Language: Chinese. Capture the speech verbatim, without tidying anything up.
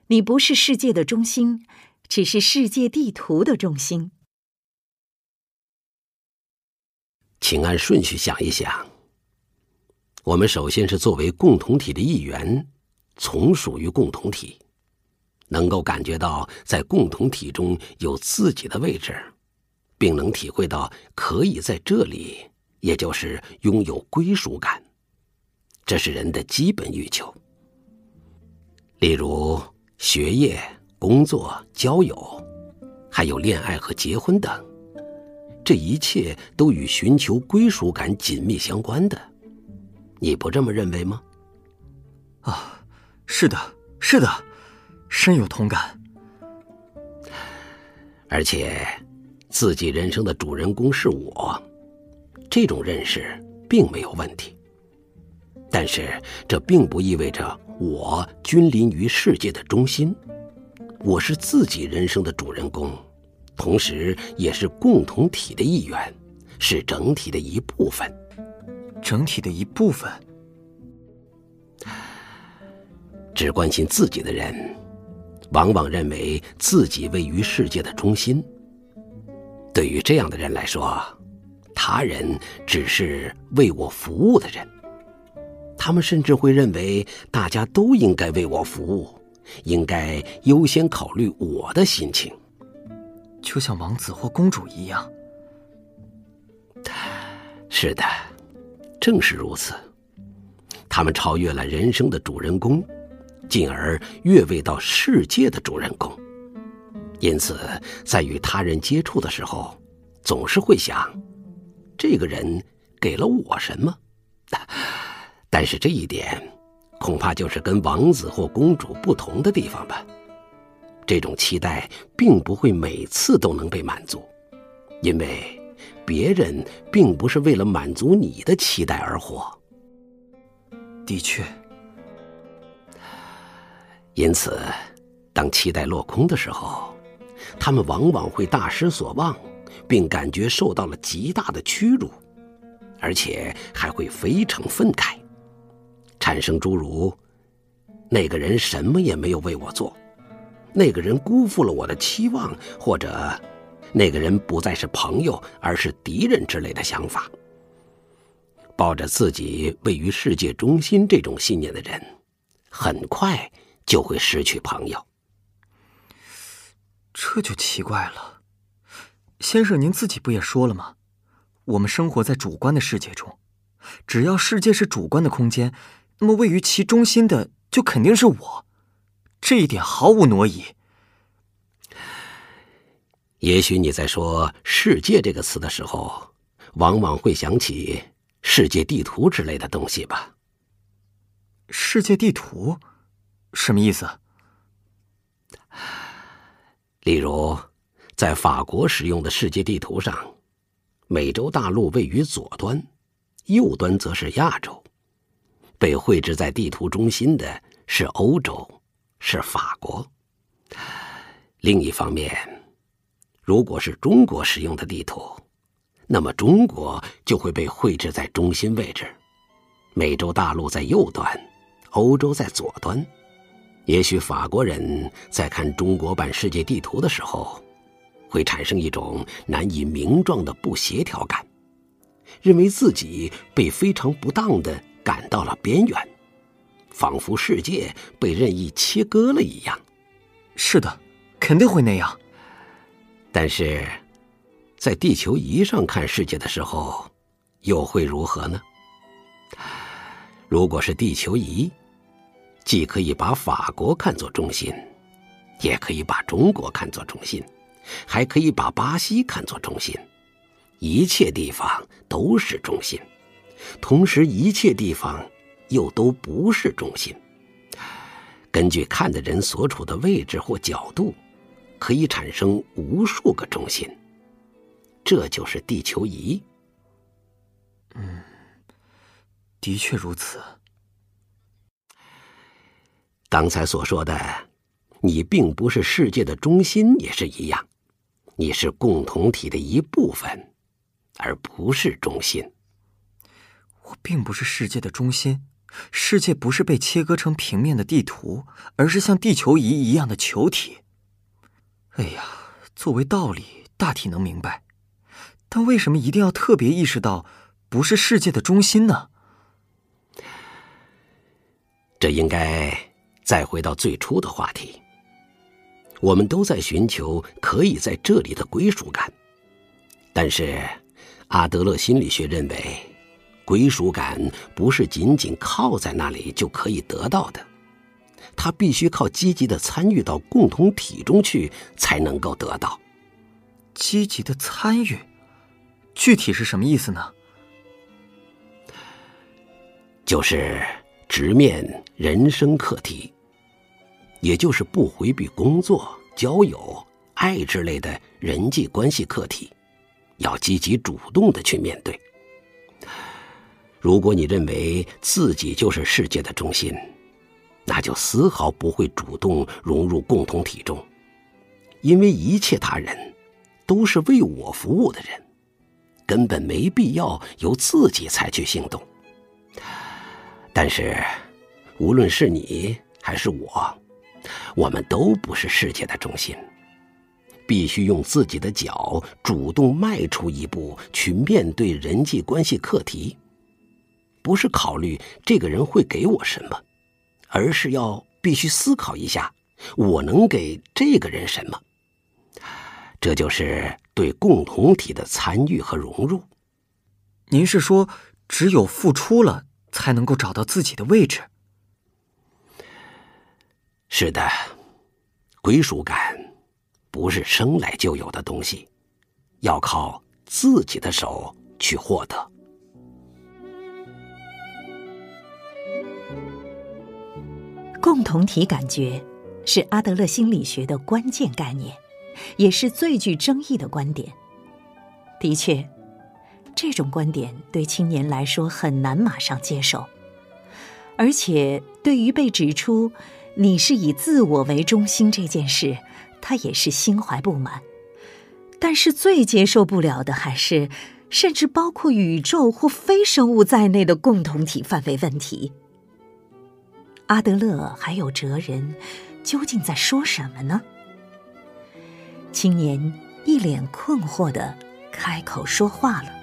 你不是世界的中心，只是世界地图的中心。 请按顺序想一想。我们首先是作为共同体的一员，从属于共同体，能够感觉到在共同体中有自己的位置，并能体会到可以在这里，也就是拥有归属感。这是人的基本欲求。例如学业、工作、交友，还有恋爱和结婚等，这一切都与寻求归属感紧密相关的。你不这么认为吗？ 啊，是的，是的，深有同感。 而且自己人生的主人公是我，这种认识并没有问题。但是这并不意味着我君临于世界的中心，我是自己人生的主人公，同时也是共同体的一员，是整体的一部分。 整体的一部分。 只关心自己的人，往往认为自己位于世界的中心。对于这样的人来说，他人只是为我服务的人。他们甚至会认为大家都应该为我服务，应该优先考虑我的心情。 就像王子或公主一样。 是的，正是如此。他们超越了人生的主人公，进而越位到世界的主人公。因此在与他人接触的时候，总是会想，这个人给了我什么？但是这一点恐怕就是跟王子或公主不同的地方吧。这种期待并不会每次都能被满足，因为别人并不是为了满足你的期待而活。 的确。 因此当期待落空的时候，他们往往会大失所望，并感觉受到了极大的屈辱，而且还会非常愤慨，产生诸如那个人什么也没有为我做，那个人辜负了我的期望，或者那个人不再是朋友而是敌人之类的想法。抱着自己位于世界中心这种信念的人，很快就会失去朋友。 这就奇怪了。先生您自己不也说了吗？我们生活在主观的世界中，只要世界是主观的空间，那么位于其中心的就肯定是我，这一点毫无挪移。 也许你在说世界这个词的时候，往往会想起世界地图之类的东西吧。 世界地图？什么意思？ 例如在法国使用的世界地图上，美洲大陆位于左端，右端则是亚洲。被绘制在地图中心的是欧洲，是法国。另一方面，如果是中国使用的地图，那么中国就会被绘制在中心位置，美洲大陆在右端，欧洲在左端。也许法国人在看中国版世界地图的时候，会产生一种难以名状的不协调感，认为自己被非常不当地赶到了边缘，仿佛世界被任意切割了一样。 是的，肯定会那样。 但是在地球仪上看世界的时候，又会如何呢？如果是地球仪，既可以把法国看作中心，也可以把中国看作中心，还可以把巴西看作中心。一切地方都是中心，同时一切地方又都不是中心。根据看的人所处的位置或角度，可以产生无数个中心。这就是地球仪。 嗯，的确如此。 刚才所说的，你并不是世界的中心也是一样，你是共同体的一部分，而不是中心。 我并不是世界的中心， 世界不是被切割成平面的地图，而是像地球仪一样的球体。哎呀，作为道理，大体能明白，但为什么一定要特别意识到不是世界的中心呢？ 这应该再回到最初的话题。我们都在寻求可以在这里的归属感，但是阿德勒心理学认为，归属感不是仅仅靠在那里就可以得到的，它必须靠积极的参与到共同体中去才能够得到。 积极的参与，具体是什么意思呢？ 就是直面人生课题，也就是不回避工作、交友、爱之类的人际关系课题，要积极主动地去面对。如果你认为自己就是世界的中心，那就丝毫不会主动融入共同体中，因为一切他人都是为我服务的人，根本没必要由自己采取行动。但是无论是你还是我，我们都不是世界的中心，必须用自己的脚主动迈出一步去面对人际关系课题，不是考虑这个人会给我什么，而是要必须思考一下我能给这个人什么。这就是对共同体的参与和融入。 您是说只有付出了才能够找到自己的位置？ 是的，归属感不是生来就有的东西，要靠自己的手去获得。 共同体感觉是阿德勒心理学的关键概念，也是最具争议的观点。的确，这种观点对青年来说很难马上接受，而且对于被指出你是以自我为中心这件事，他也是心怀不满。但是最接受不了的还是甚至包括宇宙或非生物在内的共同体范围问题。阿德勒还有哲人究竟在说什么呢？青年一脸困惑地开口说话了。